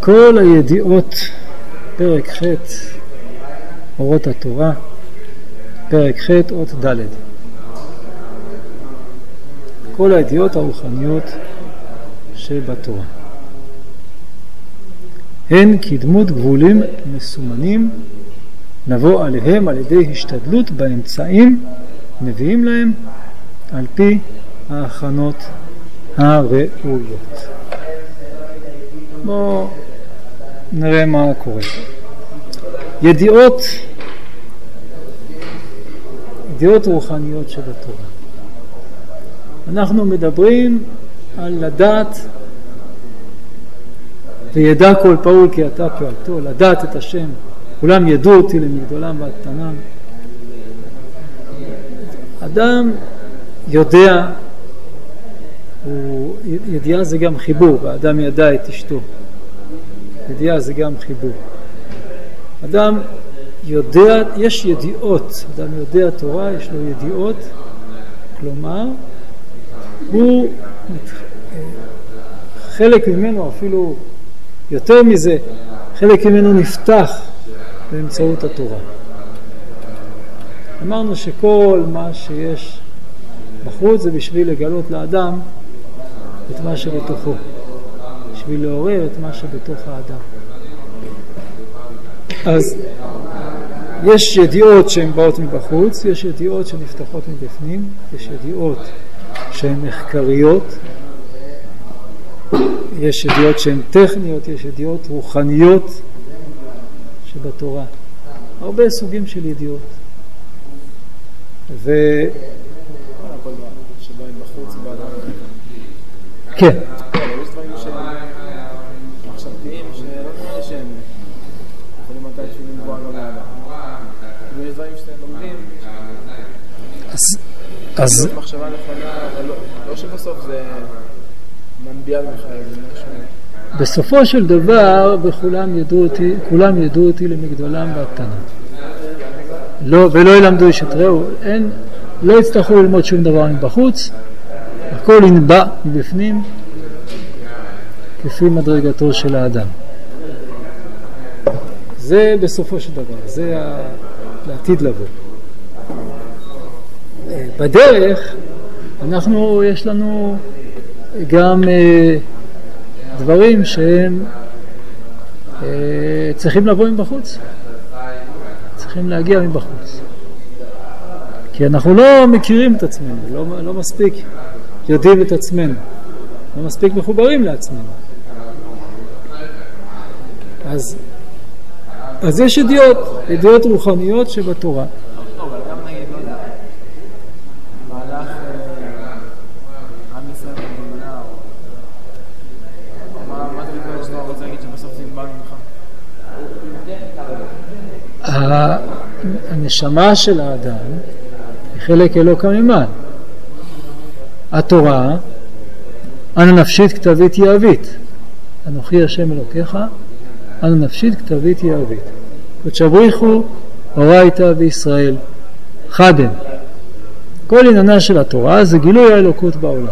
כל הידיעות, פרק ח' אורות התורה, פרק ח' אות ד'. כל הידיעות הרוחניות שבתורה. הן כדמות גבולים מסומנים, נבוא עליהם על ידי השתדלות באמצעים מביאים להם על פי ההכנות הראויות. בואו נראה מה קורה. ידיעות רוחניות שבתורה. אנחנו מדברים על לדעת, וידע כל פעול כי אתה פועלתו, לדעת את השם. כולם ידעו אותי למגדולם ועד קטנם. אדם יודע, ידיעה זה גם חיבור, האדם ידע את אשתו. ידיעה זה גם חיבור. אדם יודע, יש ידיעות, אדם יודע תורה, יש לו ידיעות, כלומר, הוא חלק ממנו, אפילו יותר מזה, חלק ממנו נפתח באמצעות התורה. אמרנו שכל מה שיש בחוץ זה בשביל לגלות לאדם את מה שבתוכו, בשביל לעורר את מה שבתוך האדם. אז יש ידיעות שהן באות מבחוץ, יש ידיעות שנפתחות מבפנים, יש ידיעות שהן מחקריות, יש ידיעות שהן טכניות, יש ידיעות רוחניות שבתורה. הרבה סוגים של ידיעות. שבאים בחוץ באדם. כן. יש דברים שהם מחשבתיים, שלא נראה שהם יכולים מתי שהם נבואה לא לאדם. ויש דברים שאתם לומדים, אז מחשבה נכונה, אבל לא שבסוף זה מנביע ממך איזה משהו. בסופו של דבר, כולם ידעו אותי למגדולם ועד קטנם. ולא ילמדו איש את רעהו, לא יצטרכו ללמוד שום דבר מבחוץ, הכל ינבע מבפנים, כפי מדרגתו של האדם. זה בסופו של דבר, זה לעתיד לבוא. בדרך, יש לנו גם דברים שהם צריכים לבוא מבחוץ. צריכים להגיע מבחוץ. כי אנחנו לא מכירים את עצמנו, לא מספיק יודעים את עצמנו, לא מספיק מחוברים לעצמנו. אז יש ידיעות רוחניות שבתורה. אבל גם נגיד, לא יודע, מהלך עם ישראל במדינה, מה זה מתכוון שאתה רוצה להגיד שבסוף זה נבע ממך? הנשמה של האדם היא חלק אלוקא ממעל. התורה, אנו נפשית כתבית יהבית. אנוכי השם אלוקיך, אנו נפשית כתבית יהבית. קודש בריחו אורייתא בישראל חדם. כל עניינה של התורה זה גילוי האלוקות בעולם.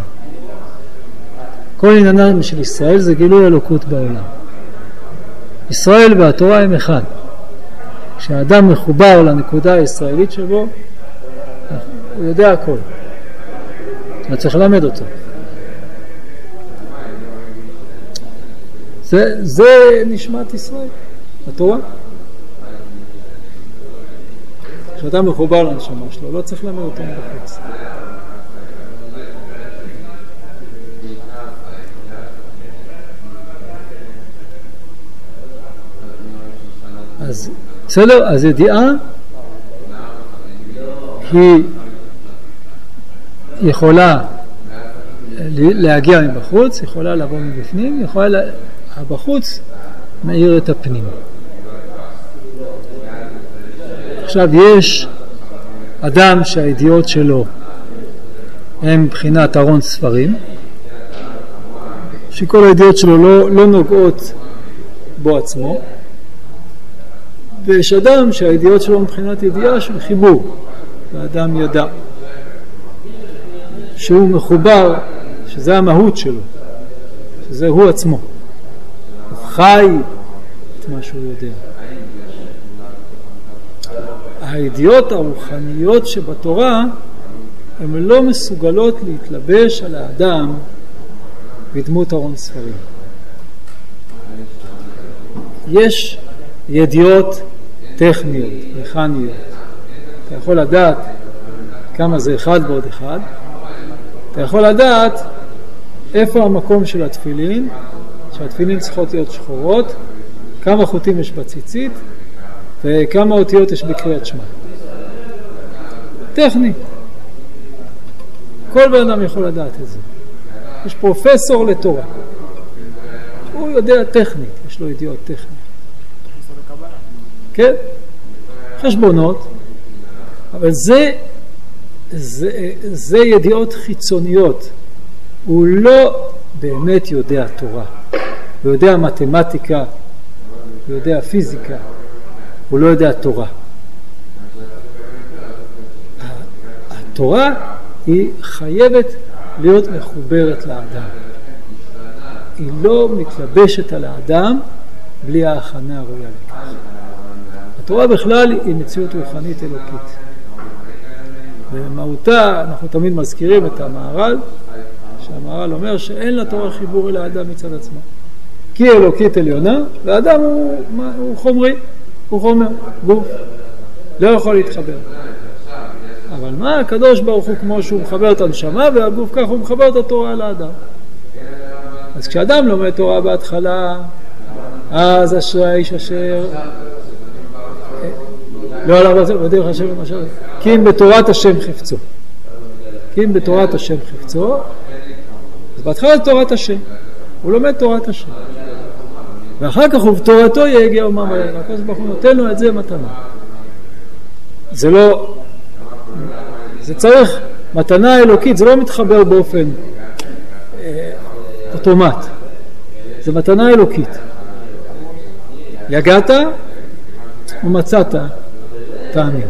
כל עניינה של ישראל זה גילוי האלוקות בעולם. ישראל והתורה הם אחד. כשהאדם מחובר לנקודה הישראלית שבו, הוא יודע הכל. אתה צריך ללמד אותו. זה נשמת ישראל, התורה. כשאדם מחובר לנשמה שלו, לא צריך ללמד אותו מבחוץ. אז בסדר, אז ידיעה היא יכולה להגיע מבחוץ, יכולה לבוא מבפנים, הבחוץ מאיר את הפנים. עכשיו יש אדם שהידיעות שלו הם מבחינת ארון ספרים, שכל הידיעות שלו לא נוגעות בו עצמו, ויש אדם שהידיעות שלו מבחינת ידיעה של חיבור, והאדם ידע שהוא מחובר, שזה המהות שלו, שזה הוא עצמו. הוא חי את מה שהוא יודע. הידיעות הרוחניות שבתורה הן לא מסוגלות להתלבש על האדם בדמות ארון ספרים. יש ידיעות טכניות, מכניות. אתה יכול לדעת כמה זה 1 ועוד 1. אתה יכול לדעת איפה המקום של התפילין, שהתפילין צריכות להיות שחורות, כמה חוטים יש בציצית, וכמה אותיות יש בקריאת שמע. טכני. כל בן אדם יכול לדעת את זה. יש פרופסור לתורה. הוא יודע טכנית, יש לו ידיעות טכניות. כן? חשבונות. אבל זה ידיעות חיצוניות. הוא לא באמת יודע תורה. הוא יודע מתמטיקה, הוא יודע פיזיקה. הוא לא יודע תורה. התורה היא חייבת להיות מחוברת לאדם. היא לא מתלבשת על האדם בלי ההכנה הראויה לכך. התורה בכלל היא מציאות רוחנית אלוקית. במהותה אנחנו תמיד מזכירים את המהר"ל, שהמהר"ל אומר שאין לתורה חיבור אל האדם מצד עצמו. כי אלוקית עליונה, והאדם הוא חומרי, הוא חומר, גוף, לא יכול להתחבר. אבל מה הקדוש ברוך הוא כמו שהוא מחבר את הנשמה, והגוף כך הוא מחבר את התורה על האדם. אז כשאדם לומד תורה בהתחלה, אז אשרי האיש אשר לא עליו בדרך השם ומשל, כי אם בתורת השם חפצו. כי אם בתורת השם חפצו, אז בהתחלה זה תורת השם. הוא לומד תורת השם. ואחר כך ובתורתו יגיע אומה וירא. הקדוש ברוך הוא נותן לו את זה מתנה. זה לא, זה צריך, מתנה אלוקית, זה לא מתחבר באופן אוטומט. זה מתנה אלוקית. יגעת ומצאת תאמין.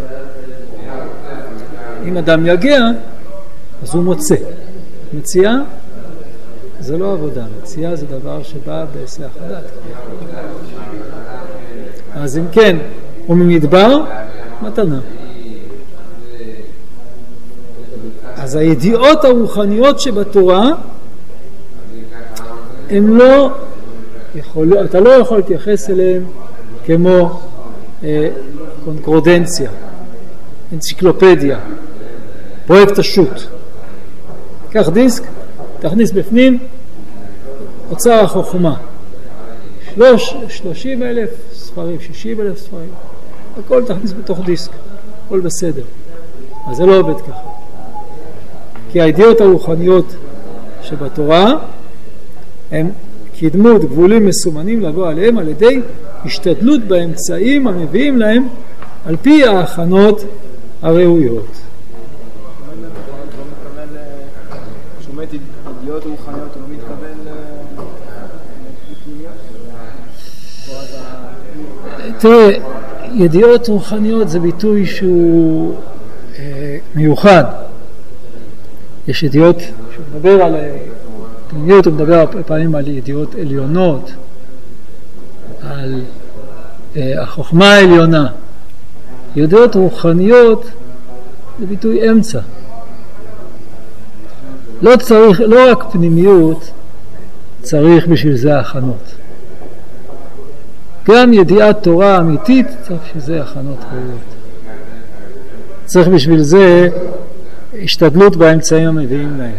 אם אדם יגיע, אז הוא מוצא. מציאה זה לא עבודה, מציאה זה דבר שבא בהיסח הדעת. אז אם כן, וממדבר, מתנה. אז הידיעות הרוחניות שבתורה, הם לא יכולים, אתה לא יכול להתייחס אליהם כמו קונקורדנציה, אנציקלופדיה, פרויקט השו"ת. קח דיסק, תכניס בפנים אוצר החוכמה. 30,000 ספרים, 60,000 ספרים. הכל תכניס בתוך דיסק. הכל בסדר. אז זה לא עובד ככה. כי הידיעות הרוחניות שבתורה הם כדמות גבולים מסומנים לבוא עליהם על ידי השתדלות באמצעים המביאים להם על פי ההכנות הראויות. שומעת ידיעות רוחניות, הוא לא מתכוון לפנימיות? תראה, ידיעות רוחניות זה ביטוי שהוא מיוחד. יש ידיעות, שהוא מדבר על פנימיות, הוא מדבר פעמים על ידיעות עליונות, על החוכמה העליונה. ידיעות רוחניות זה ביטוי אמצע. לא צריך, לא רק פנימיות צריך בשביל זה הכנות. גם ידיעת תורה אמיתית צריך בשביל זה הכנות ראויות. צריך בשביל זה השתדלות באמצעים המביאים להם.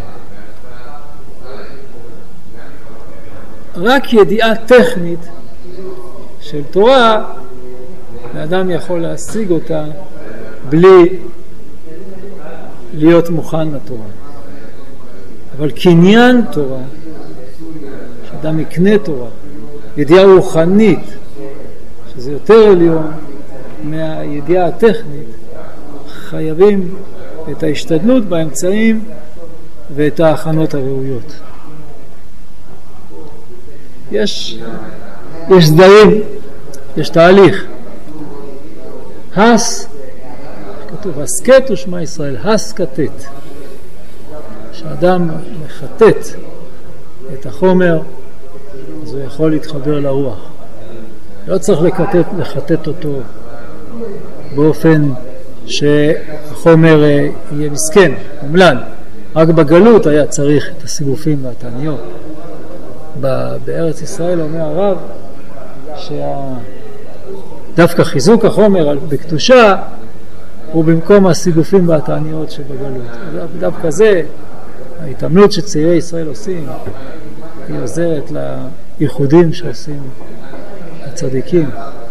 רק ידיעה טכנית של תורה, האדם יכול להשיג אותה בלי להיות מוכן לתורה. אבל קניין תורה, שאדם יקנה תורה, ידיעה רוחנית, שזה יותר עליון מהידיעה הטכנית, חייבים את ההשתדלות באמצעים ואת ההכנות הראויות. יש סדרים, יש תהליך. כתוב, הסקט ושמע ישראל, הסקטט. שאדם מחטט את החומר אז הוא יכול להתחבר לרוח. לא צריך לחטט אותו באופן שהחומר יהיה מסכן, אומלל. רק בגלות היה צריך את הסיגופים והתעניות. בארץ ישראל אומר הרב שדווקא חיזוק החומר בקדושה הוא במקום הסיגופים והתעניות שבגלות. דווקא זה, ההתעמלות שצעירי ישראל עושים, היא עוזרת לייחודים שעושים הצדיקים.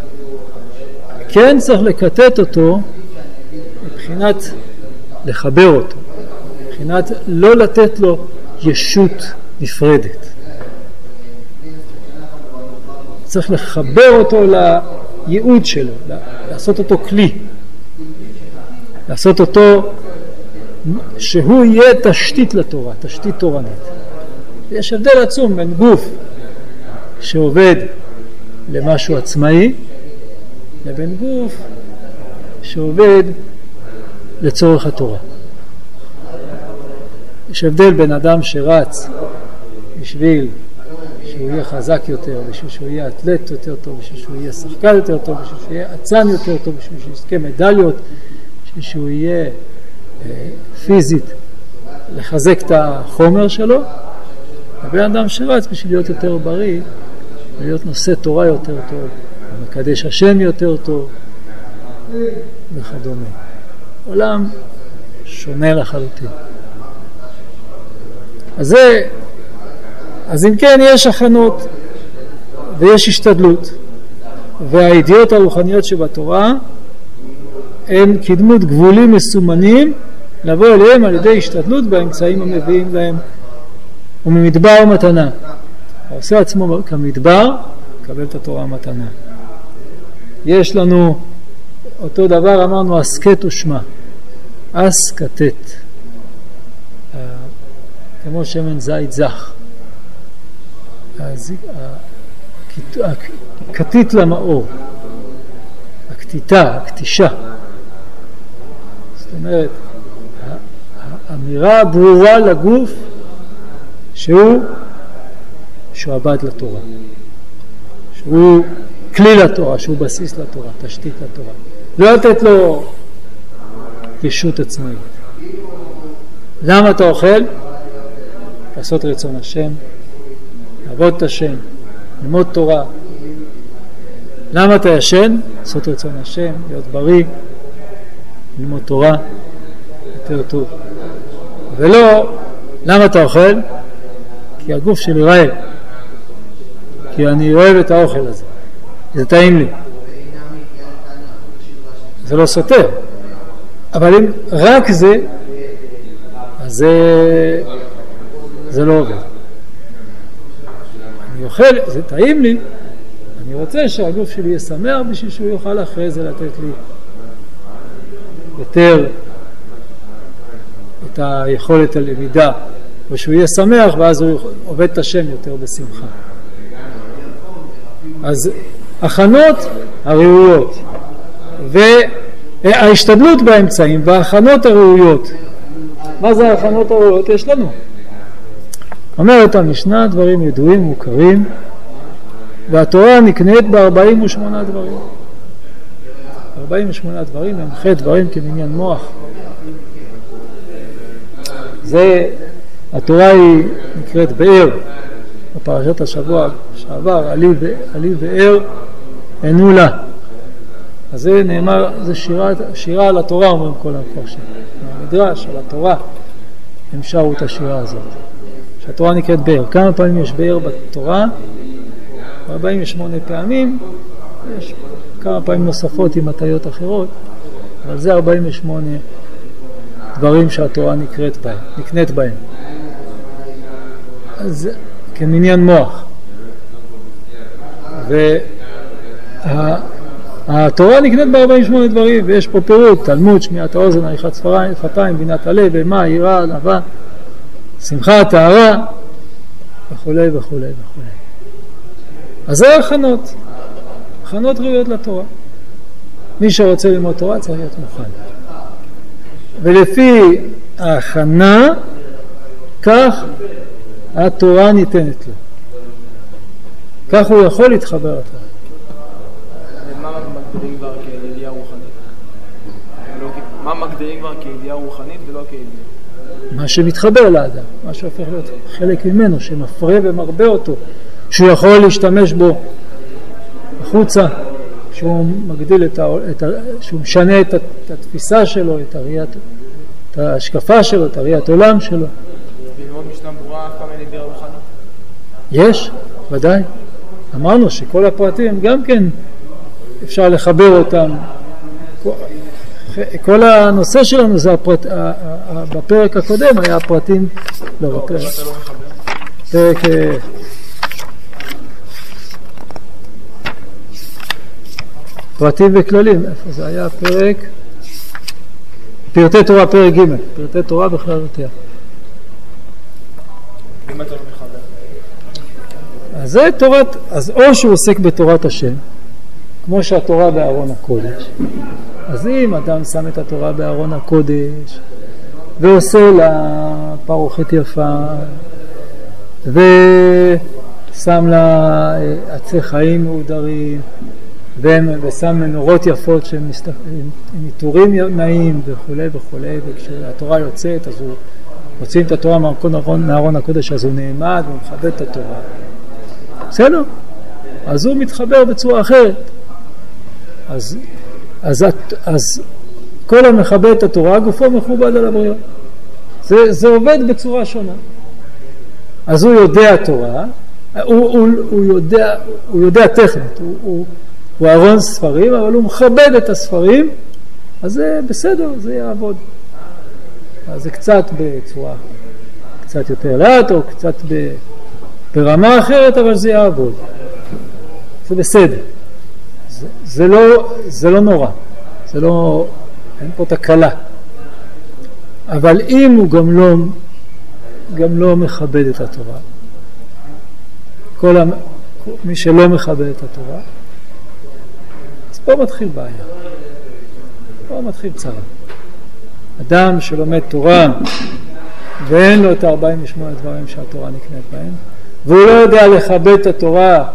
כן צריך לקטט אותו מבחינת לחבר אותו, מבחינת לא לתת לו ישות נפרדת. צריך לחבר אותו לייעוד שלו, לעשות אותו כלי, לעשות אותו שהוא יהיה תשתית לתורה, תשתית תורנית. יש הבדל עצום בין גוף שעובד למשהו עצמאי לבין גוף שעובד לצורך התורה. יש הבדל בין אדם שרץ בשביל שהוא יהיה חזק יותר, בשביל שהוא יהיה אתלט יותר טוב, בשביל שהוא יהיה שחקן יותר טוב, בשביל שהוא יהיה עצן יותר טוב, בשביל שהוא יזכה מדליות, בשביל שהוא יהיה פיזית לחזק את החומר שלו, לבין אדם שרץ בשביל להיות יותר בריא, להיות נושא תורה יותר טוב, מקדש השם יותר טוב וכדומה. עולם שונה לחלוטין. אז אם כן יש הכנות ויש השתדלות, והידיעות הרוחניות שבתורה הם כדמות גבולים מסומנים לבוא אליהם על ידי השתדלות באמצעים המביאים להם וממדבר ומתנה. העושה עצמו כמדבר, קבל את התורה מתנה. יש לנו אותו דבר, אמרנו הסקט ושמה, אסקטט, כמו שמן זית זך. הקטית למאור, הקטיטה, הקטישה. זאת אומרת, האמירה ברורה לגוף שהוא עבד לתורה, שהוא כלי לתורה, שהוא בסיס לתורה, תשתית לתורה. לא לתת לו ישות עצמאית. למה אתה אוכל? לעשות רצון השם, לעבוד את השם, ללמוד תורה. למה אתה ישן? לעשות רצון השם, להיות בריא, ללמוד תורה, יותר טוב. ולא, למה אתה אוכל? כי הגוף שלי רעב, כי אני אוהב את האוכל הזה, זה טעים לי. זה לא סותר, אבל אם רק זה, אז זה לא עובד. אני אוכל, זה טעים לי, אני רוצה שהגוף שלי יהיה שמח בשביל שהוא יוכל אחרי זה לתת לי יותר את היכולת הלמידה, ושהוא יהיה שמח ואז הוא עובד את השם יותר בשמחה. אז הכנות הראויות וההשתדלות באמצעים וההכנות הראויות. מה זה ההכנות הראויות? יש לנו. אומרת המשנה, דברים ידועים מוכרים, והתורה נקנית ב-48 דברים. 48 דברים הם חטא דברים כמניין מוח. התורה היא נקראת באר. בפרשת השבוע שעבר, עלי באר ענו לה. אז זה נאמר, זה שירה על התורה, אומרים כל המפרשים. המדרש על התורה, הם שרו את השירה הזאת. שהתורה נקראת באר. כמה פעמים יש באר בתורה? 48 פעמים. יש כמה פעמים נוספות עם הטיות אחרות, אבל זה 48 דברים שהתורה נקנית בהם. אז כמניין מוח. והתורה נקנית ב-48 דברים, ויש פה פירוט, תלמוד, שמיעת האוזן, עריכת שפתיים, בינת הלב, אימה, יראה, ענווה, שמחה, טהרה, וכו' וכו' וכו'. אז זה הכנות ראויות לתורה. מי שרוצה ללמוד תורה צריך להיות מוכן. ולפי ההכנה, כך התורה ניתנת לו. כך הוא יכול להתחבר לתורה. מה מגדירים כבר כידיעה רוחנית? מה מגדירים כבר כידיעה רוחנית ולא כידיעה? מה שמתחבר לאדם, מה שהופך להיות חלק ממנו, שמפרה ומרבה אותו, שהוא יכול להשתמש בו החוצה, שהוא מגדיל שהוא משנה את התפיסה שלו, את ההשקפה שלו, את הראיית עולם שלו. ללמוד משנה ברורה אף פעם אין ידיעה רוחנית? יש, ודאי. אמרנו שכל הפרטים גם כן אפשר לחבר אותם. כל הנושא שלנו זה בפרק הקודם היה הפרטים, לא בפרק. פרק פרטים וכללים, איפה זה היה פרק? פרטי תורה, פרק ג', פרטי תורה בכללותיה. אם אתה לא מחבר? אז זה תורת, אז או שהוא עוסק בתורת השם, כמו שהתורה בארון הקודש. אז אם אדם שם את התורה בארון הקודש, ועושה לה פרוכת יפה, ושם לה עצי חיים מעודרים, ושם מנורות יפות עם עיטורים נעים וכו' וכו', וכשהתורה יוצאת, אז הוא מוצאים את התורה מארון הקודש, אז הוא נעמד ומכבד את התורה. בסדר? אז הוא מתחבר בצורה אחרת. אז כל המכבד את התורה, גופו מכובד על הבריות. זה עובד בצורה שונה. אז הוא יודע תורה, הוא יודע טכנית, הוא ארון ספרים, אבל הוא מכבד את הספרים, אז זה בסדר, זה יעבוד. אז זה קצת בצורה, קצת יותר לאט, או קצת ברמה אחרת, אבל זה יעבוד. זה בסדר. זה לא נורא. זה לא, אין פה תקלה. אבל אם הוא גם לא מכבד את התורה, מי שלא מכבד את התורה, אז פה מתחיל בעיה. פה מתחיל צרה. אדם שלומד תורה ואין לו את 48 דברים שהתורה נקנית בהם, והוא לא יודע לכבד את התורה,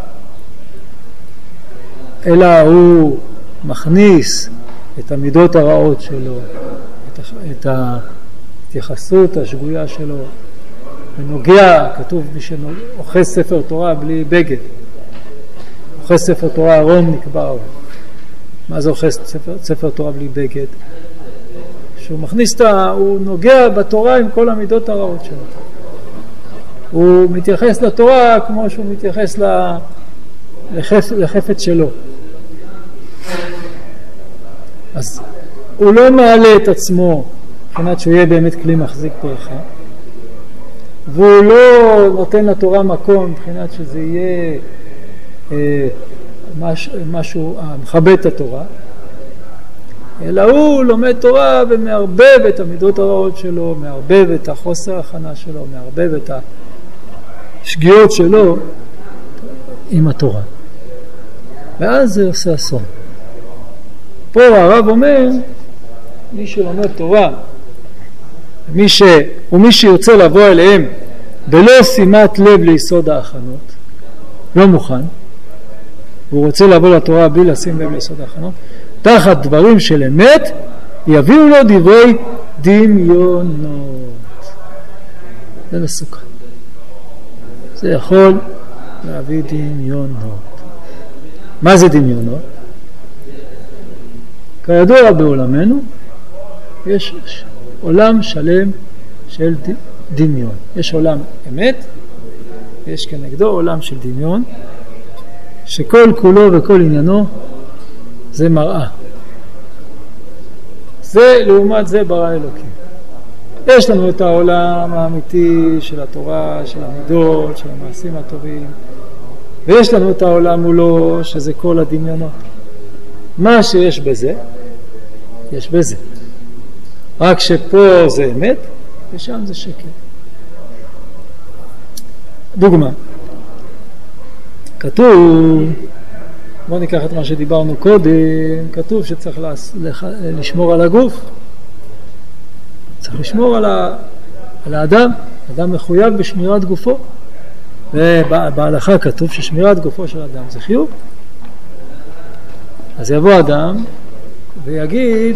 אלא הוא מכניס את המידות הרעות שלו, את ההתייחסות השגויה שלו, ונוגע, כתוב מי שאוכל ספר תורה בלי בגד, אוכל ספר תורה ארון נקבר. מה זה אוכל ספר תורה בלי בגד? שהוא מכניס הוא נוגע בתורה עם כל המידות הרעות שלו. הוא מתייחס לתורה כמו שהוא מתייחס לחפץ שלו. אז הוא לא מעלה את עצמו מבחינת שהוא יהיה באמת כלי מחזיק ברכה, והוא לא נותן לתורה מקום מבחינת שזה יהיה משהו המכבד את התורה, אלא הוא לומד תורה ומערבב את המידות הרעות שלו, מערבב את החוסר ההכנה שלו, מערבב את השגיאות שלו עם התורה. ואז זה עושה אסון. פה הרב אומר, מי שלומד תורה, ומי שיוצא לבוא אליהם בלא שימת לב ליסוד ההכנות, לא מוכן, והוא רוצה לבוא לתורה בלי לשים לב ליסוד ההכנות, תחת דברים של אמת יביאו לו דברי דמיונות. זה מסוכן. זה יכול להביא דמיונות. מה זה דמיונות? כידוע בעולמנו יש עולם שלם של דמיון. יש עולם אמת, יש כנגדו עולם של דמיון, שכל כולו וכל עניינו זה מראה. זה לעומת זה ברא אלוקים. יש לנו את העולם האמיתי של התורה, של המידות, של המעשים הטובים, ויש לנו את העולם מולו שזה כל הדמיונות. מה שיש בזה, יש בזה. רק שפה זה אמת ושם זה שקר. דוגמה, כתוב, בוא ניקח את מה שדיברנו קודם, כתוב שצריך לשמור על הגוף, צריך לשמור על האדם, אדם מחויב בשמירת גופו. ובהלכה כתוב ששמירת גופו של אדם זה חיוב. אז יבוא אדם ויגיד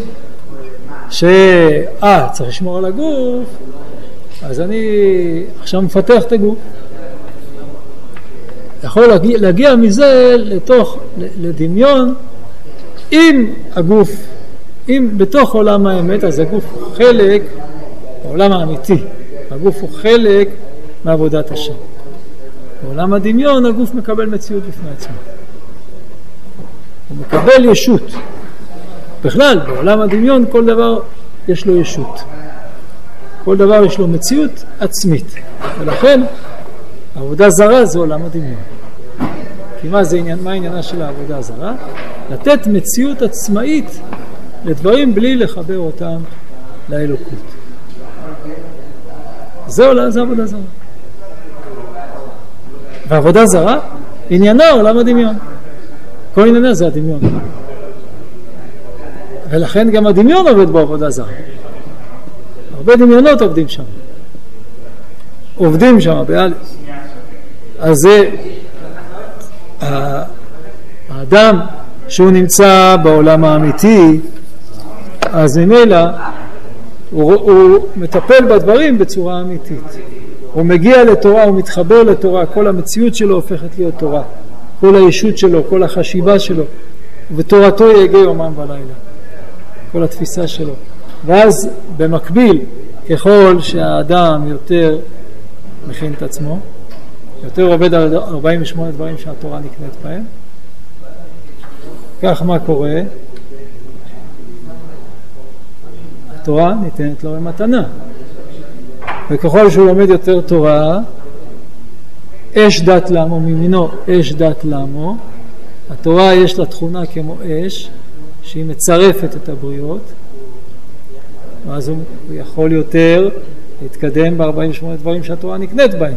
צריך לשמור על הגוף, אז אני עכשיו מפתח את הגוף. יכול להגיע מזה לדמיון, אם הגוף, אם בתוך עולם האמת, אז הגוף הוא חלק, העולם האמיתי, הגוף הוא חלק מעבודת השם. בעולם הדמיון הגוף מקבל מציאות בפני עצמו. הוא מקבל ישות. בכלל, בעולם הדמיון כל דבר יש לו ישות. כל דבר יש לו מציאות עצמית. ולכן, העבודה זרה זה עולם הדמיון. כי מה העניינה של העבודה הזרה? לתת מציאות עצמאית לדברים בלי לחבר אותם לאלוקות. זה עבודה זרה. והעבודה זרה עניינה עולם הדמיון. כל עניינה זה הדמיון. ולכן גם הדמיון עובד בעבודה זרה. הרבה דמיונות עובדים שם באלף. אז זה האדם שהוא נמצא בעולם האמיתי, אז ממילא הוא מטפל בדברים בצורה אמיתית. הוא מגיע לתורה, הוא מתחבר לתורה, כל המציאות שלו הופכת להיות תורה. כל הישות שלו, כל החשיבה שלו, ותורתו יגע יומם ולילה. כל התפיסה שלו. ואז במקביל, ככל שהאדם יותר מכין את עצמו, יותר עובד על 48 דברים שהתורה נקנית בהם, כך מה קורה? התורה ניתנת לו במתנה. וככל שהוא לומד יותר תורה, אש דת לעמו ממינו, אש דת לעמו. התורה יש לה תכונה כמו אש, שהיא מצרפת את הבריות, ואז הוא יכול יותר להתקדם ב-48 דברים שהתורה נקנית בהם.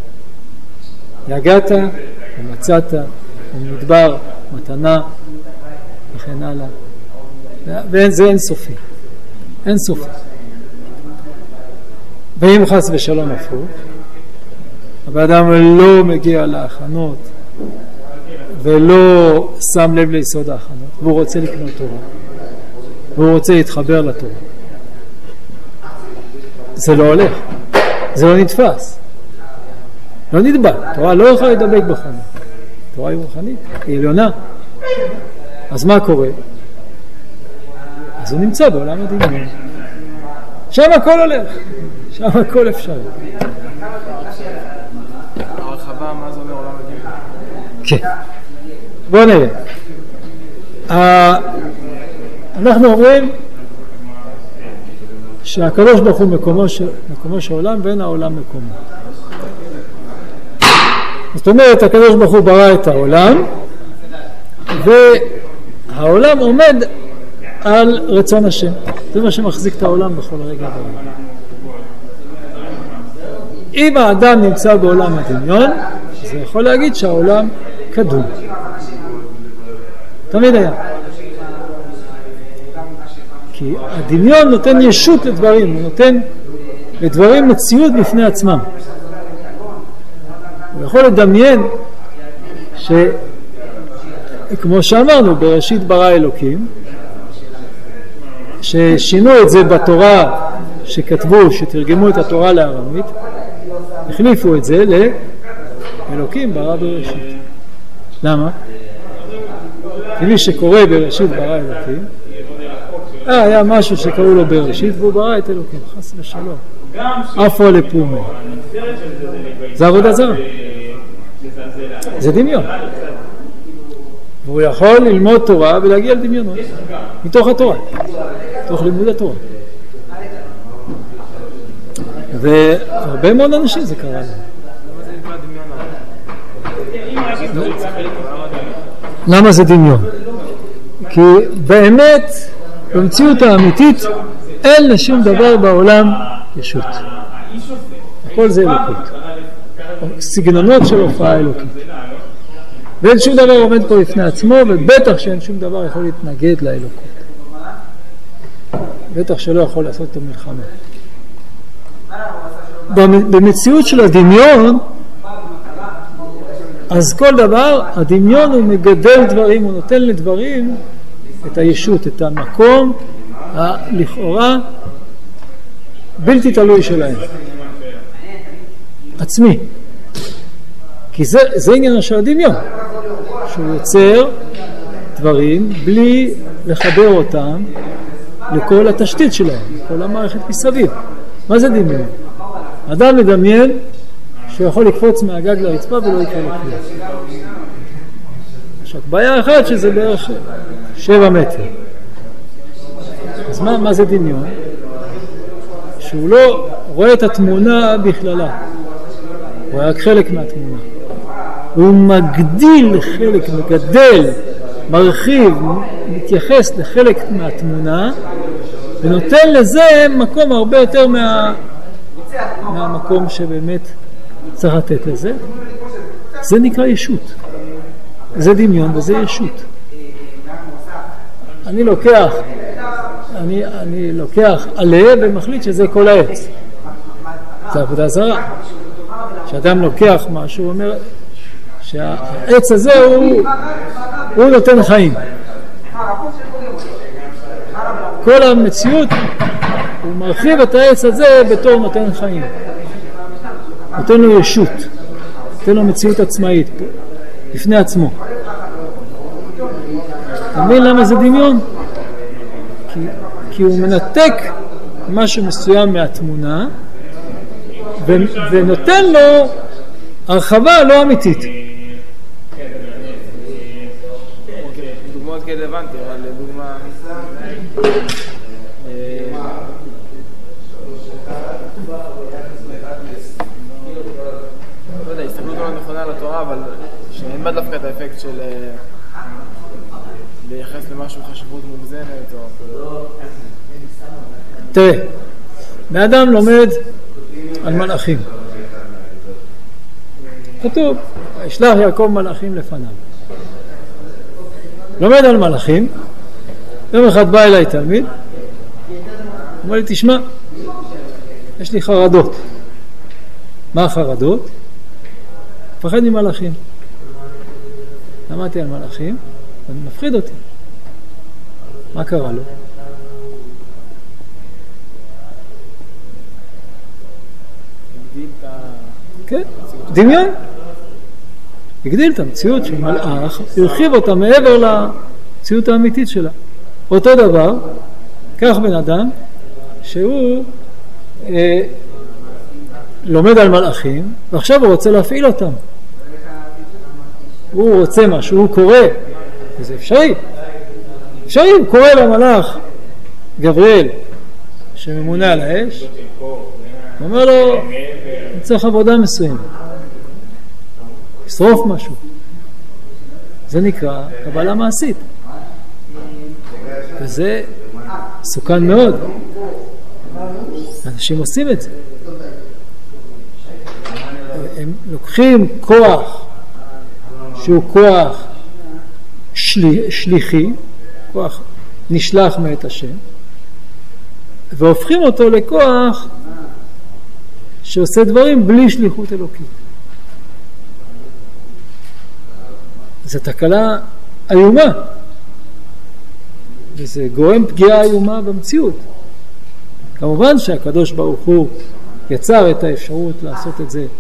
יגעת, ומצאת, ומדבר, מתנה, וכן הלאה. וזה אין סופי. אין סופי. ואם חס ושלום הפוך, האדם לא מגיע להכנות, ולא שם לב ליסוד ההכנות, והוא רוצה לקנות תורה, והוא רוצה להתחבר לתורה. זה לא הולך, זה לא נתפס, לא נדבק. תורה לא יכולה לדבק בחונה. תורה היא רוחנית, היא עליונה. אז מה קורה? אז הוא נמצא בעולם הדמיון. שם הכל הולך, שם הכל אפשר. הרחבה, מה זה אומר עולם הדמיון? כן. בואו נראה. אנחנו אומרים שהקדוש ברוך הוא מקומו של העולם ואין העולם מקומו. זאת אומרת, הקדוש ברוך הוא ברא את העולם, והעולם עומד על רצון השם. זה מה שמחזיק את העולם בכל רגע בעולם. אם האדם נמצא בעולם הדמיון, זה יכול להגיד שהעולם קדום. תמיד היה. כי הדמיון נותן ישות לדברים, הוא נותן לדברים מציאות בפני עצמם. הוא יכול לדמיין כמו שאמרנו, בראשית ברא אלוקים, ששינו את זה בתורה שכתבו, שתרגמו את התורה לארמית, החליפו את זה לאלוקים ברא בראשית. למה? כי מי שקורא בראשית ברא אלוקים, היה משהו שקראו לו בראשית והוא ברא את אלוקים, חס ושלום. אפו לפומה. זה עבודה זרה. זה דמיון. והוא יכול ללמוד תורה ולהגיע לדמיונות. מתוך התורה. מתוך לימוד התורה. והרבה מאוד אנשים זה קרה להם. למה זה דמיון? כי באמת במציאות האמיתית אין לשום דבר בעולם ישות. הכל זה אלוקות. סגנונות של הופעה אלוקית. ואין שום דבר עומד פה לפני עצמו, ובטח שאין שום דבר יכול להתנגד לאלוקות. בטח שלא יכול לעשות את המלחמה. במציאות של הדמיון, אז כל דבר, הדמיון הוא מגדל דברים, הוא נותן לדברים את הישות, את המקום לכאורה בלתי תלוי שלהם, עצמי. כי זה עניין של הדמיון, שהוא יוצר דברים בלי לחבר אותם לכל התשתית שלהם, כל המערכת מסביב. מה זה דמיון? אדם מדמיין שהוא יכול לקפוץ מהגג לרצפה ולא יקרה לו כלום. עכשיו, בעיה אחת שזה בערך 7 מטר. אז מה זה דמיון? שהוא לא רואה את התמונה בכללה, הוא רואה רק חלק מהתמונה. הוא מגדיל חלק, מגדל, מרחיב, מתייחס לחלק מהתמונה, ונותן לזה מקום הרבה יותר מהמקום שבאמת צריך לתת לזה. זה נקרא ישות. זה דמיון וזה ישות. אני לוקח עלה ומחליט שזה כל העץ. זה עבודה זרה. כשאדם לוקח משהו, הוא אומר שהעץ הזה הוא נותן חיים. כל המציאות הוא מרחיב את העץ הזה בתור נותן חיים, נותן לו ישות, נותן לו מציאות עצמאית לפני עצמו. אתה מבין למה זה דמיון? כי הוא מנתק משהו מסוים מהתמונה ונותן לו הרחבה לא אמיתית. דוגמאות כאלה הבנתי, אבל לדוגמה לא יודע, הסתכלות לא נכונה על התורה, אבל שאין בה דווקא את האפקט של לייחס למשהו חשיבות מוגזמת או... תראה, באדם לומד על מלאכים. כתוב, ישלח יעקב מלאכים לפניו. לומד על מלאכים, יום אחד בא אליי תלמיד, אומר לי, תשמע, יש לי חרדות. מה החרדות? פחד ממלאכים. למדתי על מלאכים, ואני מפחיד אותי. מה קרה לו? כן, דמיון. הגדיל את המציאות של מלאך, הרחיב אותה מעבר למציאות האמיתית שלה. אותו דבר, כך בן אדם, שהוא לומד על מלאכים, ועכשיו הוא רוצה להפעיל אותם. הוא רוצה משהו, הוא קורא, וזה אפשרי. אפשרי, הוא קורא למלאך גבריאל, שממונה על האש, הוא אומר לו, אני צריך עבודה מסוימת. לשרוף משהו. זה נקרא קבלה מעשית. וזה סוכן מאוד. אנשים עושים את זה. הם לוקחים כוח שהוא כוח שליחי, כוח נשלח מאת השם, והופכים אותו לכוח שעושה דברים בלי שליחות אלוקית. זו תקלה איומה, וזה גורם פגיעה איומה במציאות. כמובן שהקדוש ברוך הוא יצר את האפשרות לעשות את זה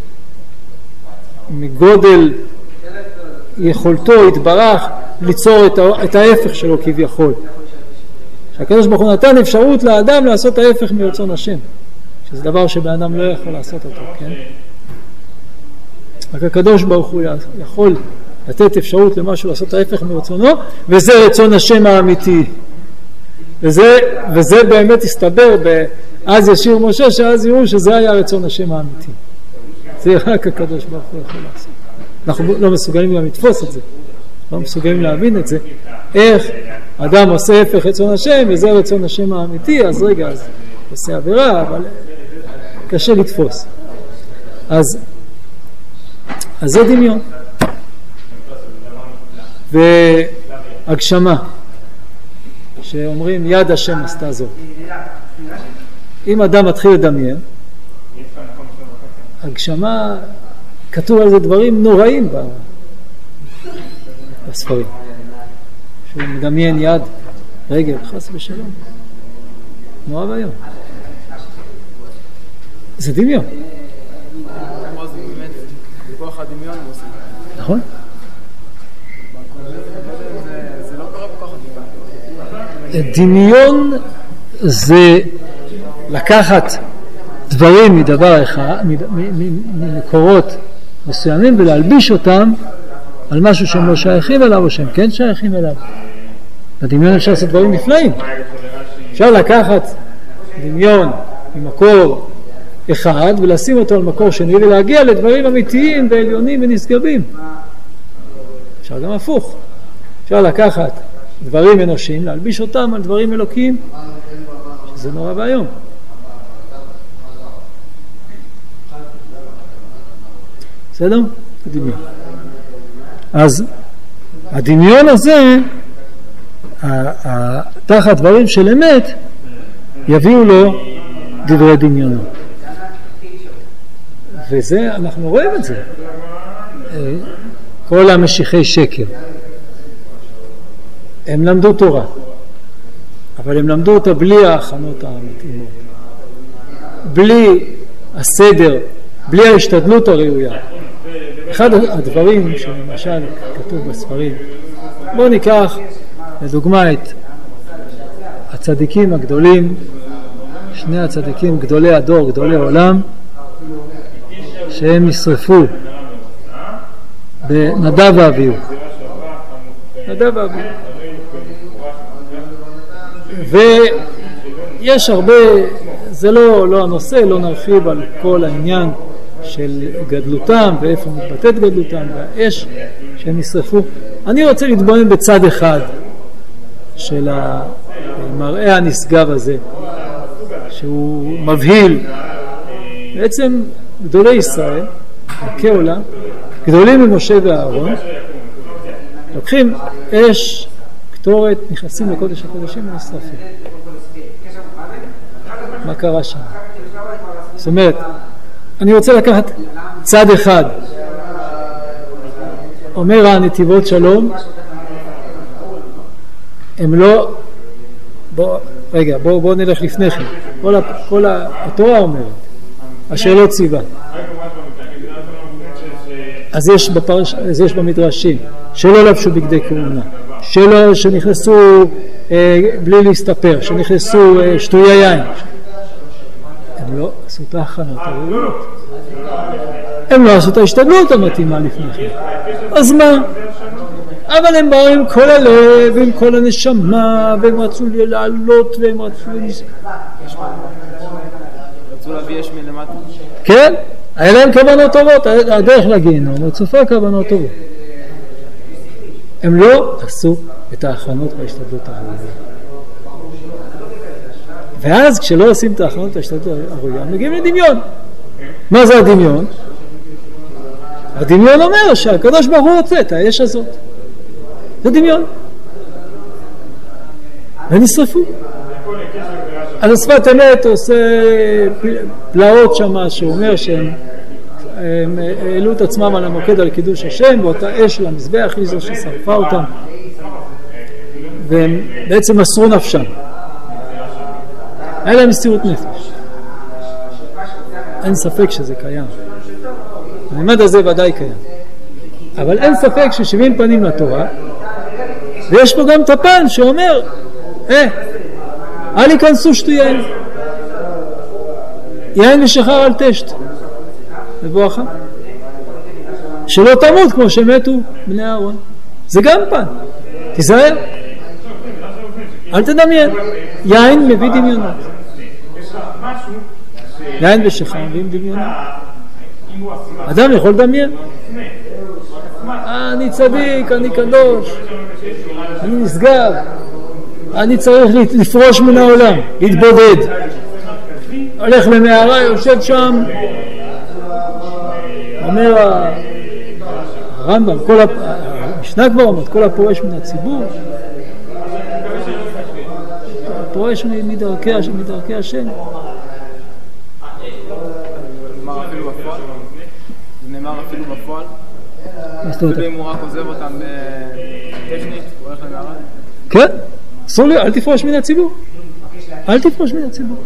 מגודל יכולתו, התברך ליצור את ההפך שלו כביכול. שהקדוש ברוך הוא נתן אפשרות לאדם לעשות ההפך מרצון השם, שזה דבר שבאדם לא יכול לעשות אותו, כן? רק הקדוש ברוך הוא יכול לתת אפשרות למשהו לעשות ההפך מרצונו, וזה רצון השם האמיתי. וזה באמת הסתבר אז ישיר משה, שאז יראו שזה היה רצון השם האמיתי. זה רק הקדוש ברוך הוא יכול לעשות. אנחנו לא מסוגלים גם לתפוס את זה, לא מסוגלים להבין את זה, איך אדם עושה הפך רצון השם וזה רצון השם האמיתי, אז רגע, אז עושה עבירה, אבל קשה לתפוס. אז זה דמיון. והגשמה, שאומרים יד השם עשתה זאת. אם אדם מתחיל לדמיין, הגשמה, כתוב על זה דברים נוראים בספרים. שהוא מדמיין יד, רגל, חס ושלום. נורא והיום. זה דמיון. זה באמת, בכוח הדמיון הוא עושה. נכון? זה לא קורה בכוח הדמיון. דמיון זה לקחת דברים מדבר אחד, ממקורות מסוימים, ולהלביש אותם על משהו שהם לא שייכים אליו, או שהם כן שייכים אליו. בדמיון אפשר לעשות דברים נפלאים. אפשר לקחת דמיון ממקור אחד ולשים אותו על מקור שני ולהגיע לדברים אמיתיים ועליונים ונשגבים. אפשר גם הפוך. אפשר לקחת דברים אנושיים, להלביש אותם על דברים אלוקיים, שזה נורא והיום. בסדר? הדמיון. אז הדמיון הזה, תחת דברים של אמת, יביאו לו דברי דמיונות. וזה, אנחנו רואים את זה. כל המשיחי שקר. הם למדו תורה, אבל הם למדו אותה בלי ההכנות המתאימות. בלי הסדר, בלי ההשתדלות הראויה. אחד הדברים שלמשל כתוב בספרים, בואו ניקח לדוגמה את הצדיקים הגדולים, שני הצדיקים גדולי הדור, גדולי העולם, שהם נשרפו בנדב ואביהו. נדב ואביהו. ויש הרבה, זה לא הנושא, לא נרחיב על כל העניין של גדלותם ואיפה מתבטאת גדלותם והאש שהם נשרפו. אני רוצה להתבונן בצד אחד של המראה הנשגב הזה, שהוא מבהיל. בעצם גדולי ישראל, מלכי עולם, גדולים ממשה ואהרון, לוקחים אש, קטורת, נכנסים לקודש הקודשים ונשרפים. מה קרה שם? זאת אומרת, אני רוצה לקחת צד אחד. אומר הנתיבות שלום, הם לא, בוא נלך לפני כן. כל התורה אומרת, השאלות ציווה. אז יש במדרשים, שלא לבשו בגדי כהונה, שנכנסו בלי להסתפר, שנכנסו שטויי יין. הם לא עשו את ההכנות הראויות. הם לא עשו את ההשתדלות המתאימה לפני כן. אז מה? אבל הם באו עם כל הלב, עם כל הנשמה, והם רצו לעלות, והם רצו להביא אש מלמטה. כן, היה להם כוונות טובות, הדרך לגיהנום, רצופה כוונות טובות. הם לא עשו את ההכנות וההשתדלות הראויה. ואז כשלא עושים את ההכנות וההשתדלות הראויה, מגיעים לדמיון. מה זה הדמיון? הדמיון אומר שהקדוש ברוך הוא רוצה את האש הזאת. זה דמיון. ונשרפו. על השפת אמת עושה פלאות שמה, שאומר שהם העלו את עצמם על המוקד על קידוש השם, ואותה אש של המזבח היא זו ששרפה אותם, והם בעצם מסרו נפשם. היה להם מסירות נפש. אין ספק שזה קיים. הממד הזה ודאי קיים. אבל אין ספק ש70 פנים לתורה, ויש פה גם את הפן שאומר, אל ייכנסו שטויים. יין ושחר אל תשת. מבואכה. שלא תמות כמו שמתו בני אהרון. זה גם פן. תיזהר. אל תדמיין. יין מביא דמיונות. יין ושחר מביאים דמיונות. אדם יכול לדמיין. אני צדיק, אני קדוש, אני נשגב, אני צריך לפרוש מן העולם, להתבודד. הולך למערה, יושב שם, אומר הרמב"ם, המשנה כבר אומרת, כל הפורש מן הציבור, הפורש מדרכי השם. נאמר אפילו בפועל? ואם הוא רק עוזב אותם טכנית, הוא הולך למערד? כן, אסור לי, אל תפרוש מן הציבור. אל תפרוש מן הציבור.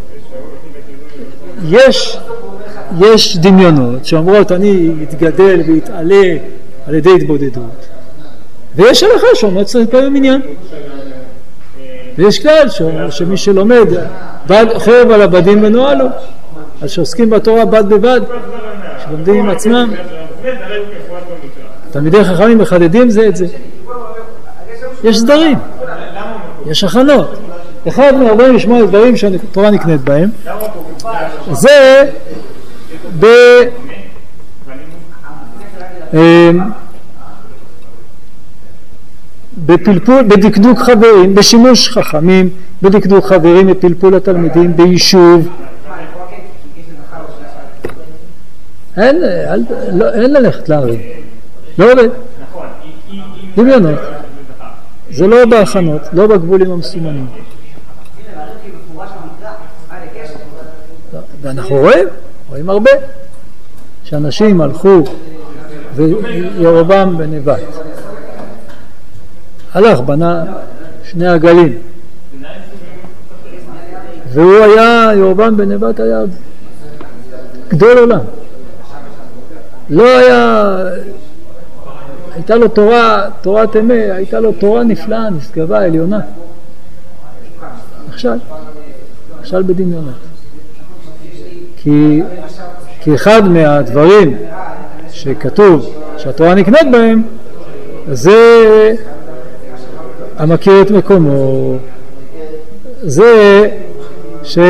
יש דמיונות שאומרות אני אתגדל ויתעלה על ידי התבודדות, ויש הלכה שאומרת צריך להתפלל מניין, ויש כלל שמי שלומד חרב על הבדים ונועל לו, אז שעוסקים בתורה בד בבד, שלומדים עם עצמם, תלמידי חכמים מחדדים זה את זה. יש סדרים, יש הכנות. אחד מ-48 דברים שהתורה נקנית בהם זה בפלפול, בדקדוק חברים, בשימוש חכמים, בדקדוק חברים, בפלפול התלמידים, ביישוב. אין ללכת להרים, לא עובד. דמיונות. זה לא בהכנות, לא בגבולים המסומנים. ואנחנו רואים הרבה שאנשים הלכו וירובעם בן נבט הלך, בנה 2 עגלים, והוא היה, ירובעם בן נבט היה גדול עולם, לא היה, הייתה לו תורת אמת, הייתה לו תורה נפלאה, נשגבה, עליונה. עכשיו בדמיונות. כי אחד מהדברים שכתוב שהתורה נקנית בהם זה המכיר את מקומו, זה שהוא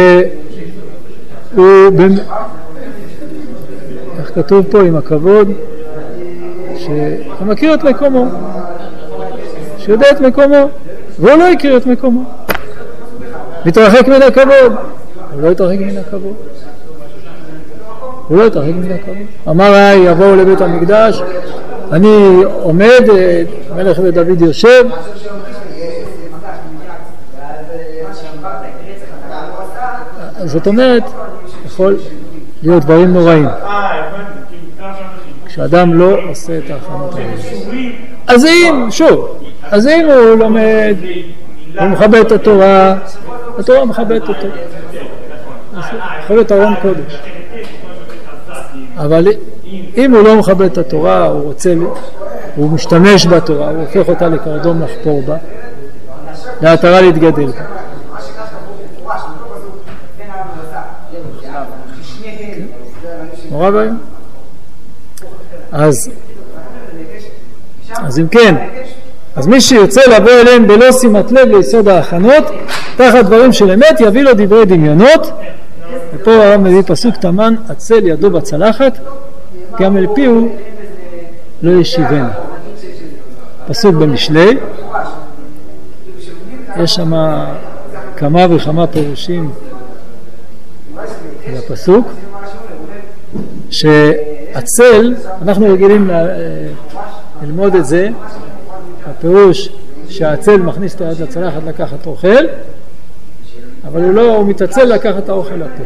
איך כתוב פה עם הכבוד, שהמכיר את מקומו, שיודע את מקומו, והוא לא יכיר את מקומו, מתרחק מן הכבוד, הוא לא יתרחק מן הכבוד, הוא לא יתרחק מן הכבוד. אמר יבואו לבית המקדש, אני עומד, מלך ודוד יושב, זאת אומרת, יכול להיות דברים נוראים כשאדם לא עושה את ההכנות האלה. אז אם הוא לומד, הוא מכבד את התורה, התורה מכבדת אותו, יכול להיות ארון קודש. אבל אם הוא לא מכבד את התורה, הוא משתמש בתורה, הוא הופך אותה לקרדום לחפור בה, להטרה להתגדל בה. נורא בעיה. אז אם כן, אז מי שיוצא לבוא אליהם בלא שימת לב ליסוד ההכנות, תחת דברים של אמת יביא לו דברי דמיונות. ופה הרב מביא פסוק תמן, עצל ידו בצלחת, גם אל פיהו לא ישיבנו. פסוק במשלי, יש שם כמה וכמה פירושים לפסוק, שעצל, אנחנו רגילים ללמוד את זה, הפירוש שהעצל מכניס את היד לצלחת לקחת אוכל, אבל הוא מתעצל לקחת את האוכל לפה.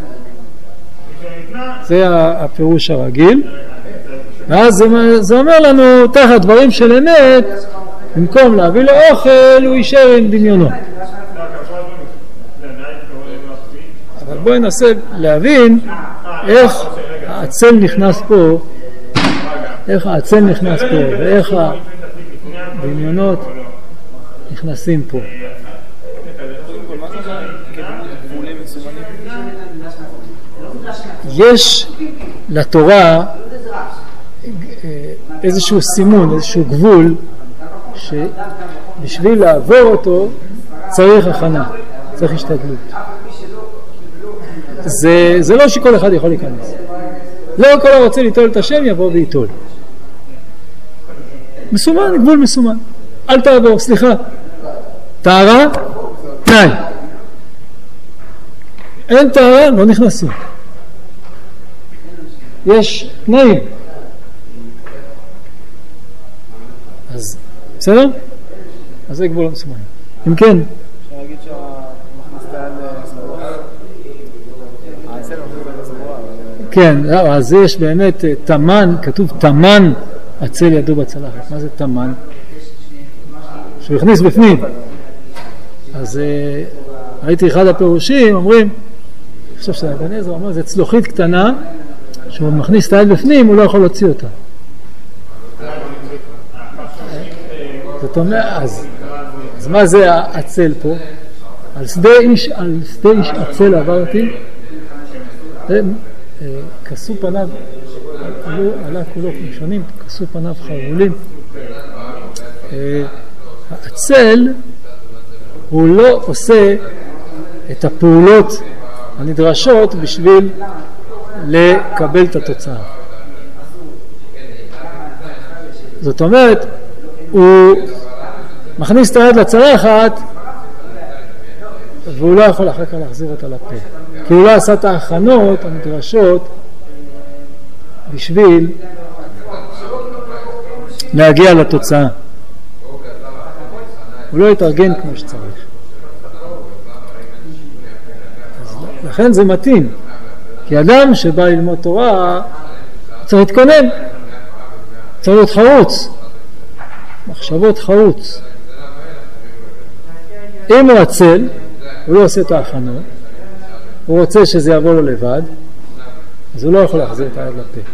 זה הפירוש הרגיל. ואז זה אומר לנו, תחת דברים של אמת, במקום להביא לו אוכל, הוא יישאר עם דמיונות. אבל בואו ננסה להבין איך העצל נכנס פה, ואיך הדמיונות נכנסים פה. יש לתורה איזשהו סימון, איזשהו גבול, שבשביל לעבור אותו צריך הכנה, צריך השתדלות. זה לא שכל אחד יכול להיכנס. לא כל הרוצה ליטול את השם יבוא ויטול. מסומן, גבול מסומן. אל תעבור, סליחה. טהרה, תנאי. אין טהרה, לא נכנסים. יש תנאים. אז, בסדר? אז זה גבול מסומן. אם כן. אפשר להגיד שמכניס את היד לסבורה. העצל מכניס את היד לסבורה. כן, אז יש באמת תמן, כתוב תמן הצל ידו בצלחת. מה זה תמן? שהוא הכניס בפנים. אז ראיתי אחד הפירושים, אומרים, אני חושב שזה אבן עזרא, אומר, זה צלוחית קטנה, שהוא מכניס את היד בפנים, הוא לא יכול להוציא אותה. זאת אומרת, אז מה זה הצל פה? על שדה איש הצל עברתי, כסו פניו, עלה כולו כמשונים, כסו פניו חרולים. הצל הוא לא עושה את הפעולות הנדרשות בשביל לקבל את התוצאה. זאת אומרת, הוא מכניס את היד לצלחת והוא לא יכול אחר כך להחזיר אותה לפה, כי הוא לא עשה את ההכנות הנדרשות בשביל להגיע לתוצאה. הוא לא יתארגן כמו שצריך. אז לכן זה מתאים, כי אדם שבא ללמוד תורה צריך להתכונן, צריך להיות חרוץ, מחשבות חרוץ. אם הוא עצל, הוא לא עושה את ההכנות, הוא רוצה שזה יבוא לו לבד, אז הוא לא יכול להחזיר את היד לפה,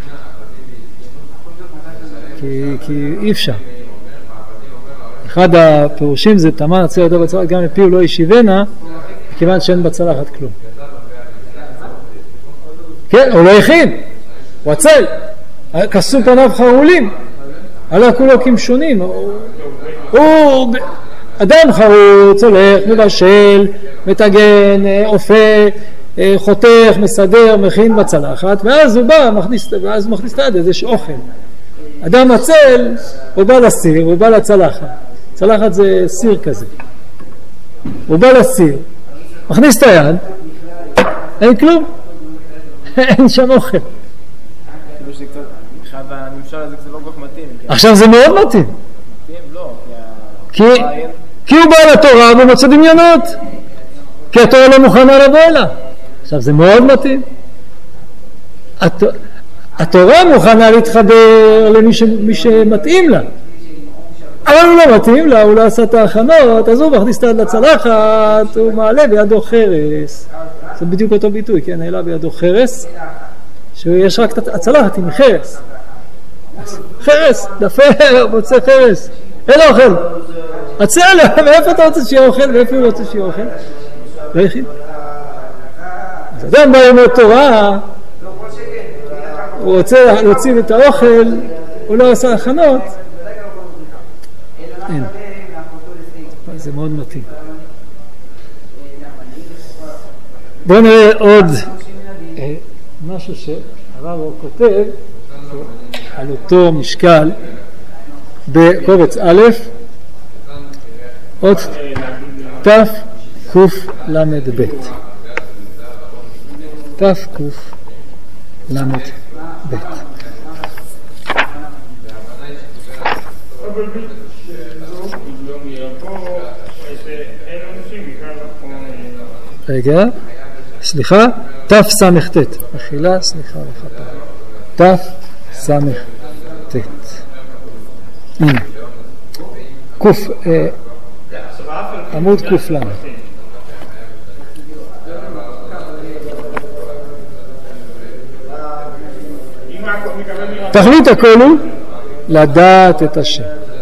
כי אי אפשר. אחד הפירושים זה תמן הצל ידו בצלחת, גם מפיו לא ישיבנה, כיוון שאין בצלחת כלום. כן, הוא לא הכין, הוא עצל, כסו פניו חרולים, עלה כולו כמשונים. הוא אדם חרוץ, הולך, מבשל, מתגן, אופה, חותך, מסדר, מכין בצלחת, ואז הוא בא, ואז הוא מכניס את היד, יש אוכל. אדם עצל, הוא בא לסיר, הוא בא לצלחת. צלחת זה סיר כזה. הוא בא לסיר, מכניס את היד, אין כלום. אין שם אוכל. כאילו שזה קצת, אחד הנמשל הזה קצת לא כל כך מתאים. עכשיו זה מאוד מתאים. לא, כי הוא בא לתורה ומוצא דמיונות. כי התורה לא מוכנה לבוא אליו. עכשיו זה מאוד מתאים. התורה מוכנה להתחבר למי שמתאים לה. אבל הוא לא מתאים לה, הוא לא עשה את ההכנות, אז הוא מכניס את היד לצלחת, הוא מעלה בידו חרס. זה בדיוק אותו ביטוי, כן? העלה בידו חרס, שיש רק את הצלחת עם חרס. חרס, דפר, מוצא חרס. אין אוכל. הצל, מאיפה אתה רוצה שיהיה אוכל? ואיפה הוא רוצה שיהיה אוכל? לא הכין. אז אדם בא ללמוד תורה, הוא רוצה להוציא את האוכל, הוא לא עשה הכנות. אין. זה מאוד מתאים. בואו נראה עוד משהו שהרב כותב על אותו משקל בקובץ א', עוד תקל"ב. תקל"ב. רגע, סליחה, תס"ט. מחילה, סליחה וכפרה. תס"ט. הנה. עמוד ק"ל. תכלית הכל הוא לדעת את השם.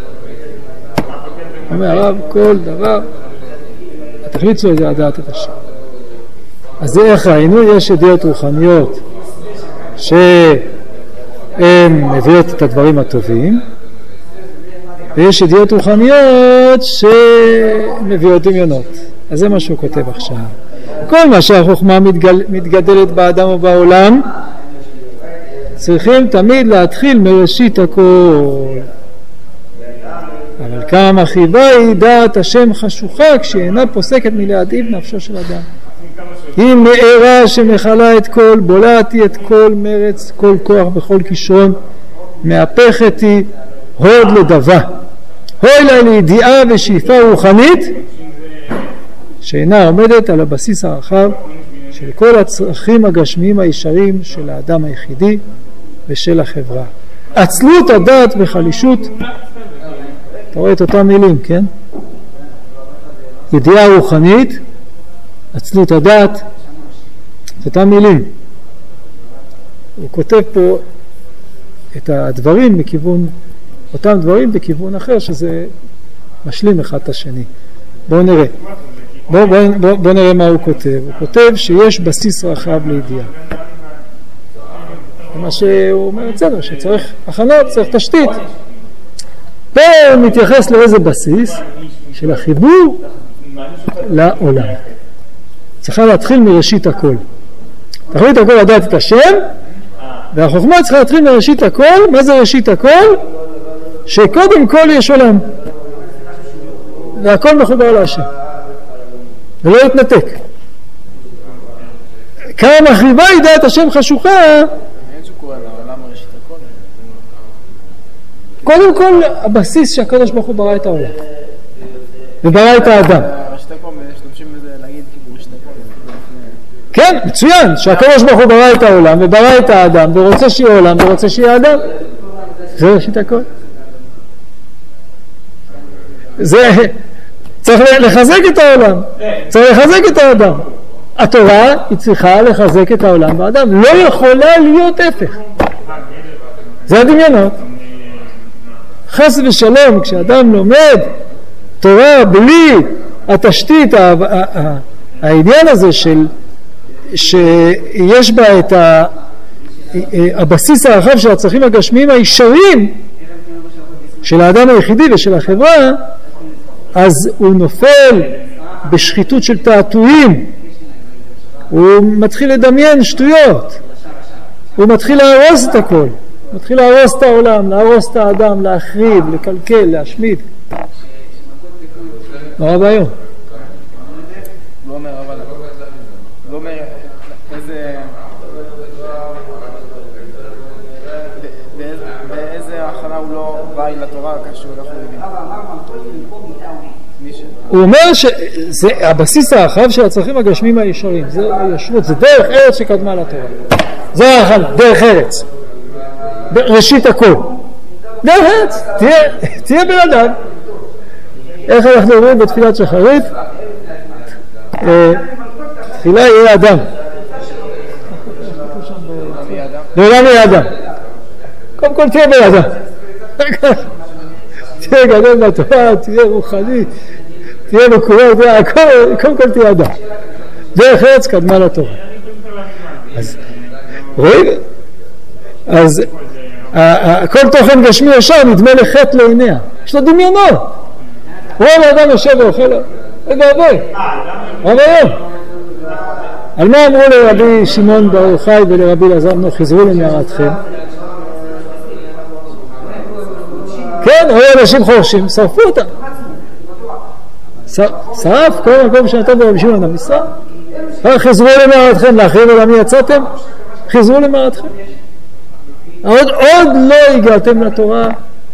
אומר הרב, כל דבר התכלית שלו זה לדעת את השם. אז זה איך ראינו, יש ידיעות רוחניות שהן מביאות את הדברים הטובים, ויש ידיעות רוחניות שמביאות דמיונות. אז זה מה שהוא כותב עכשיו. כל מה שהחוכמה מתגדלת באדם ובעולם, צריכים תמיד להתחיל מראשית הכל. אבל כמה חיבה היא דעת השם חשוכה כשאינה פוסקת מלהדאיב נפשו של אדם. היא מארה שמחלה את כל, בולעתי את כל מרץ, כל כוח בכל כישרון, מהפכת היא הוד לדבה. הוי לה לידיעה ושאיפה רוחנית שאינה עומדת על הבסיס הרחב של כל הצרכים הגשמיים הישרים של האדם היחידי ושל החברה. עצלות הדעת בחלישות, אתה רואה את אותם מילים, כן? ידיעה רוחנית, עצלות הדעת, את אותם מילים. הוא כותב פה את הדברים בכיוון, אותם דברים בכיוון אחר, שזה משלים אחד את השני. בואו נראה. בואו נראה מה הוא כותב. הוא כותב שיש בסיס רחב לידיעה. מה שהוא אומר אצלנו, שצריך הכנות, צריך תשתית. פה הוא מתייחס לאיזה בסיס של החיבור לעולם. צריכה להתחיל מראשית הכל. תחליט הכל לדעת את השם, והחוכמה צריכה להתחיל מראשית הכל. מה זה ראשית הכל? שקודם כל יש עולם. והכל מחובר להשם. ולא יתנתק. כמה מחריבה ידע את השם חשוכה. קודם כל הבסיס שהקדוש ברוך הוא ברא את העולם. וברא את האדם. כן, מצוין, שהקדוש ברוך הוא ברא את העולם וברא את האדם ורוצה שיהיה עולם ורוצה שיהיה אדם. זה ראשית הכל. זה צריך לחזק את העולם, צריך לחזק את האדם. התורה היא צריכה לחזק את העולם והאדם, לא יכולה להיות הפך. זה הדמיונות. חס ושלום, כשאדם לומד תורה בלי התשתית, העניין הזה שיש בה את הבסיס הרחב של הצרכים הגשמיים הישרים של האדם היחידי ושל החברה, אז הוא נופל בשחיתות של תעתועים, הוא מתחיל לדמיין שטויות, הוא מתחיל להרוס את הכל, מתחיל להרוס את העולם, להרוס את האדם, להחריב, לקלקל, להשמיד. נורא ביום. לא אומר, אבל לא אומר באיזה הכנה הוא לא בא לתורה כשהוא הולך ללמוד. הוא אומר שזה הבסיס הרחב של הצרכים הגשמיים הישרים, זה ישרות, זה דרך ארץ שקדמה לתורה. זה ההכנה, דרך ארץ. ראשית הכל. דרך ארץ, תהיה בן אדם. איך אנחנו אומרים בתפילת שחרית? תחילה יהיה אדם. לעולם יהיה אדם. קודם כל תהיה בן אדם. תהיה גדול בתורה, תהיה רוחני, תהיה מקורר, קודם כל תהיה אדם. דרך ארץ קדמה לתורה. אז רואים? אז כל תוכן גשמי ישר נדמה לחטא לעיניה. יש לו דמיונות. רוב האדם יושב ואוכל לו. רגע אבוי. רב היום. על מה אמרו לרבי שמעון בר יוחאי ולרבי אלעזר בנו, חזרו למערתכם? כן, היו אנשים חורשים, שרפו אותם. שרף כל מקום שנתן ברבי שמעון המשרה. חזרו למערתכם, להחריב עולמי יצאתם? חזרו למערתכם. עוד לא הגעתם לתורה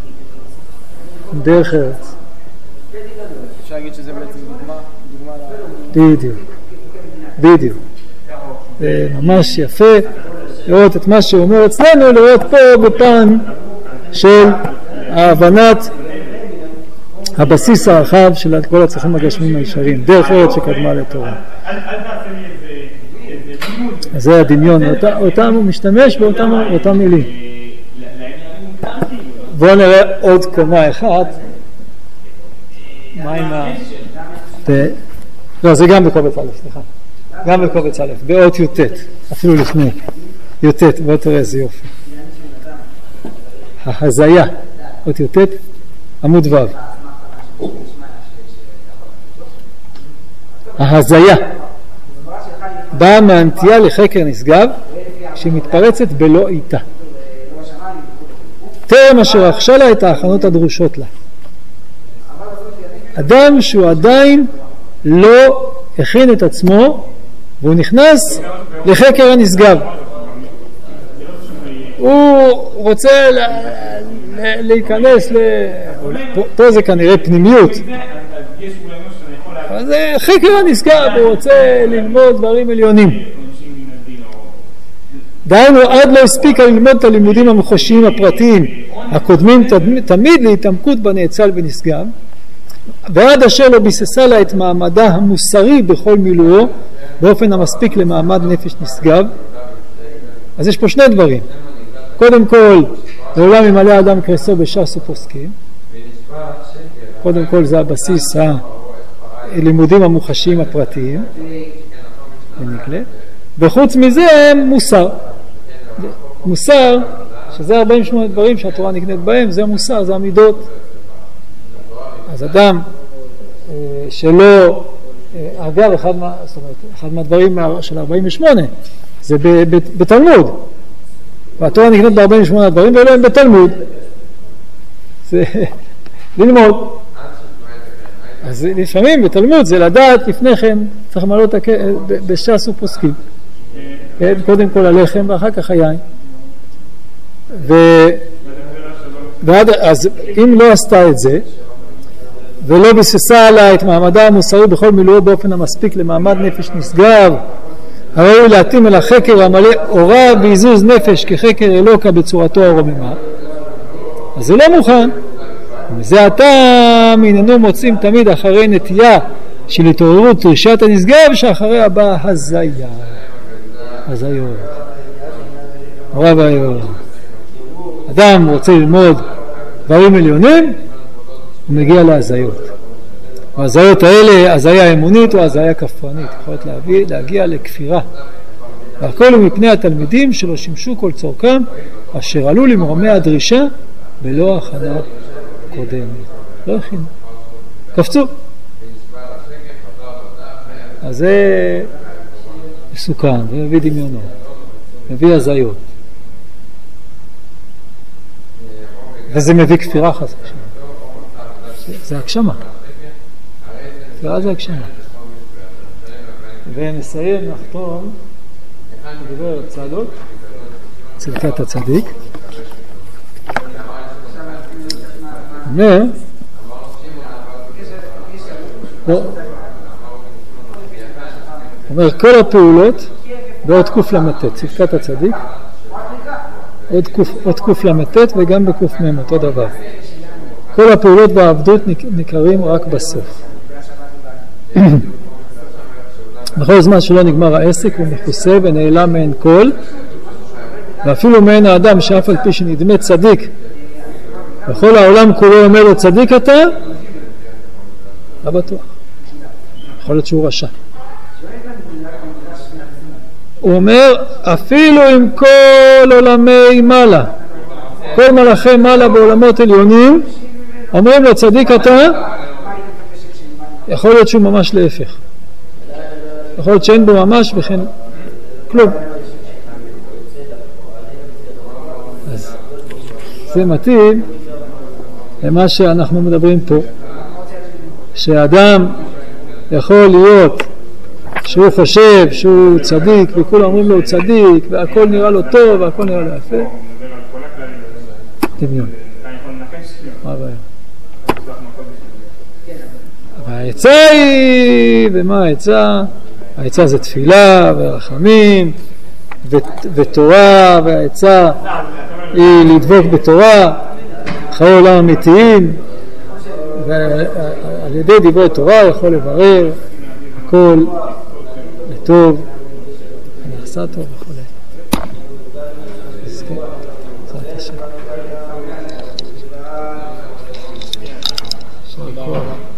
דרך ארץ. אפשר להגיד שזה בעצם דוגמה בדיוק. זה ממש יפה לראות את מה שאומר אצלנו, לראות פה בפן של ההבנת הבסיס הרחב של כל הצרכים הגשמיים הישרים, דרך ארץ שקדמה לתורה. אז זה הדמיון, אותם הוא משתמש באותם מילים. בואו נראה עוד קומה אחת. מה עם לא, זה גם בקובץ א', סליחה. גם בקובץ א', באות י"ט, אפילו לפני י"ט, בוא תראה איזה יופי. ההזיה, אות י"ט, עמוד ו'. ההזיה באה מהנטייה לחקר נשגב שהיא מתפרצת בלא איתה. טרם אשר רכשה לה את ההכנות הדרושות לה. אדם שהוא עדיין לא הכין את עצמו והוא נכנס לחקר הנשגב. הוא רוצה להיכנס פה זה כנראה פנימיות. אבל זה חקר הנשגב, הוא רוצה ללמוד דברים עליונים. דהיינו עד לא הספיקה ללמוד את הלימודים המוחשיים הפרטיים הקודמים תמיד להתעמקות בנאצל ונשגב, ועד אשר לא ביססה לה את מעמדה המוסרי בכל מילואו באופן המספיק למעמד נפש נשגב. אז יש פה שני דברים. קודם כל, לעולם ימלא האדם קרסו בש"ס ופוסקים. קודם כל זה הבסיס הלימודים המוחשיים הפרטיים ונקלה. וחוץ מזה מוסר. מוסר, שזה 48 דברים שהתורה נקנית בהם, זה מוסר, זה המידות. אז אדם שלא, אגב, אחד מהדברים של 48 זה בתלמוד, והתורה נקנית ב-48 דברים ולא הם בתלמוד, זה ללמוד. אז לפעמים בתלמוד זה לדעת לפני כן צריך למלות בש"ס ופוסקים, קודם כל הלחם ואחר כך היין. אז אם לא עשתה את זה ולא ביססה עליה את מעמדה המוסרי בכל מילואו באופן המספיק למעמד נפש נשגב, הראוי להתאים אל החקר המלא אורה בעיזוז נפש כחקר אלוקה בצורתו הרוממה, אז זה לא מוכן. וזה הטעם הננו מוצאים תמיד אחרי נטייה של התעוררות דרישת הנשגב שאחריה באה הזיה, הזיות, נורא ואיום. אדם רוצה ללמוד דברים עליונים, הוא מגיע להזיות. והזיות האלה, הזיה אמונית או הזיה כפרנית, יכולת להגיע לכפירה. והכל הוא מפני התלמידים שלא שימשו כל צורכם, אשר עלו למרומי הדרישה בלא הכנה קודמת. לא הכינו. קפצו. אז זה מסוכן, זה מביא דמיונות, מביא הזיות. וזה מביא כפירה חס ושלום. זה הגשמה. כפירה זה הגשמה. ונסיים, נחתום, נדבר צדוק, צדקת הצדיק. אומר כל הפעולות בעוד קוף למתת, צדקת הצדיק, עוד קוף למתת וגם בקוף מם, אותו דבר. כל הפעולות בעבדות נקראים רק בסוף. בכל זמן שלא נגמר העסק הוא מכוסה ונעלם מעין כל, ואפילו מעין האדם שאף על פי שנדמה צדיק וכל העולם כולו אומר לו צדיק אתה, לא בטוח, יכול להיות שהוא רשע. הוא אומר אפילו עם כל עולמי מעלה, כל מלאכי מעלה בעולמות עליונים אומרים לו צדיק אתה, יכול להיות שהוא ממש להפך, יכול להיות שאין בו ממש וכן כלום. אז זה מתאים למה שאנחנו מדברים פה, שאדם יכול להיות שהוא חושב שהוא צדיק וכולם אומרים לו הוא צדיק והכל נראה לו טוב והכל נראה לו יפה. דמיון. מה הבעיה? והעצה היא, ומה העצה? העצה זה תפילה ורחמים ותורה, והעצה היא לדבוק בתורה, חיי עולם אמיתיים, ועל ידי דברי תורה יכול לברר הכל לטוב, נעשה טוב וכו'. אז כן, בעזרת השם.